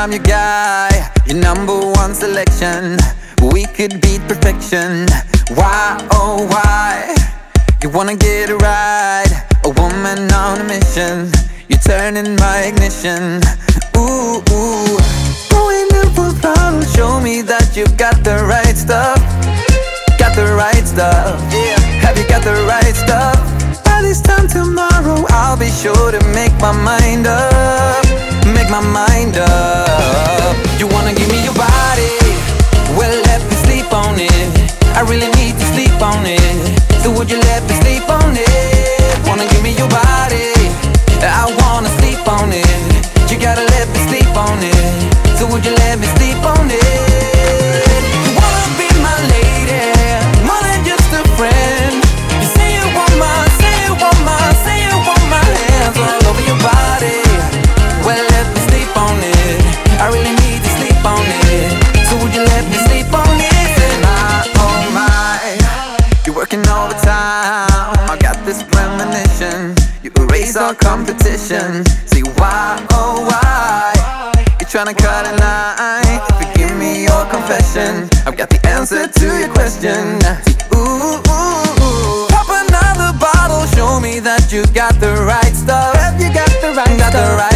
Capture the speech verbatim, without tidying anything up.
I'm your guy, your number one selection. We could beat perfection. Why, oh why? You wanna get it right, a woman on a mission. You're turning my ignition. Ooh, ooh. Going in full throttle, show me that you've got the right stuff. Got the right stuff, yeah. Have you got the right stuff? By this time tomorrow, I'll be sure to make my mind up. Make my mind up. You wanna give me your body? Well, let me sleep on it. I really need to sleep on it. So would you let me sleep on it? Wanna give me your body? I wanna sleep on it. You gotta let me sleep on it. So would you let me sleep on it? You wanna be my lady, more than just a friend. You say you want my, say you want my, say you want my hands all over your body. Well, let me sleep on it. I really need to sleep on it. So would you let me sleep on it? My, oh my, you're working overtime. I got this premonition. You erase all competition. See why, oh why? You're trying to cut a line. Forgive me your confession. I've got the answer to your question. See, ooh, ooh, ooh. Pop another bottle. Show me that you got the right stuff. Have you got the right got stuff? The right